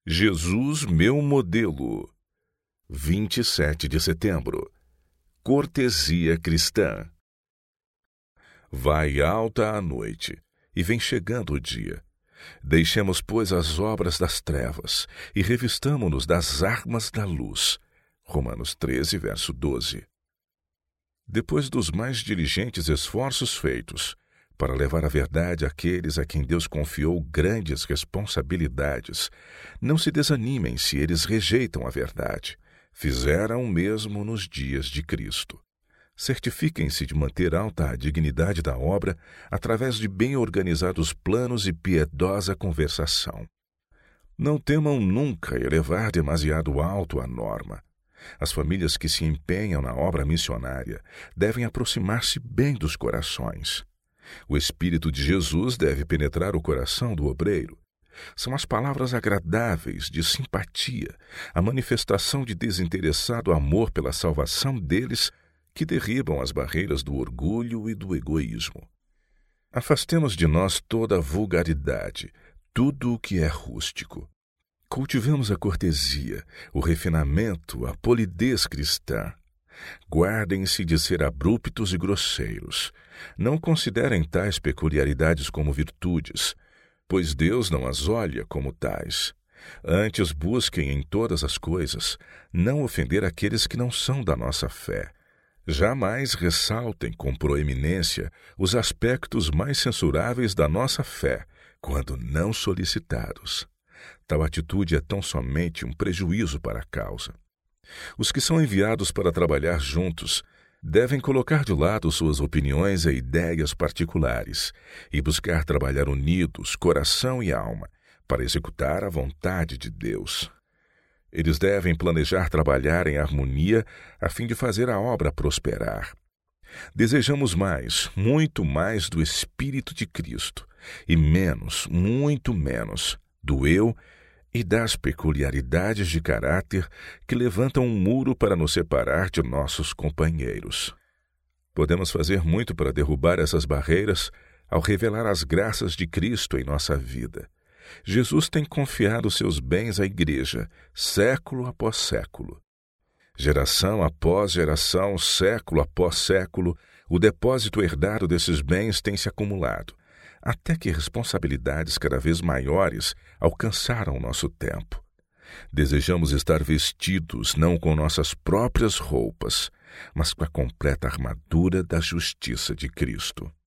Jesus, meu modelo. 27 de setembro. Cortesia cristã. Vai alta a noite, e vem chegando o dia. Deixemos, pois, as obras das trevas, e revistamo-nos das armas da luz. Romanos 13, verso 12. Depois dos mais diligentes esforços feitos para levar a verdade àqueles a quem Deus confiou grandes responsabilidades, não se desanimem se eles rejeitam a verdade. Fizeram o mesmo nos dias de Cristo. Certifiquem-se de manter alta a dignidade da obra através de bem organizados planos e piedosa conversação. Não temam nunca elevar demasiado alto a norma. As famílias que se empenham na obra missionária devem aproximar-se bem dos corações. O Espírito de Jesus deve penetrar o coração do obreiro. São as palavras agradáveis de simpatia, a manifestação de desinteressado amor pela salvação deles que derribam as barreiras do orgulho e do egoísmo. Afastemos de nós toda a vulgaridade, tudo o que é rústico. Cultivemos a cortesia, o refinamento, a polidez cristã. Guardem-se de ser abruptos e grosseiros. Não considerem tais peculiaridades como virtudes, pois Deus não as olha como tais. Antes busquem em todas as coisas não ofender aqueles que não são da nossa fé. Jamais ressaltem com proeminência os aspectos mais censuráveis da nossa fé, quando não solicitados. Tal atitude é tão somente um prejuízo para a causa. Os que são enviados para trabalhar juntos devem colocar de lado suas opiniões e ideias particulares e buscar trabalhar unidos, coração e alma, para executar a vontade de Deus. Eles devem planejar trabalhar em harmonia a fim de fazer a obra prosperar. Desejamos mais, muito mais do Espírito de Cristo e menos, muito menos, do eu e das peculiaridades de caráter que levantam um muro para nos separar de nossos companheiros. Podemos fazer muito para derrubar essas barreiras ao revelar as graças de Cristo em nossa vida. Jesus tem confiado seus bens à Igreja, século após século. Geração após geração, século após século, o depósito herdado desses bens tem se acumulado, até que responsabilidades cada vez maiores alcançaram nosso tempo. Desejamos estar vestidos não com nossas próprias roupas, mas com a completa armadura da justiça de Cristo.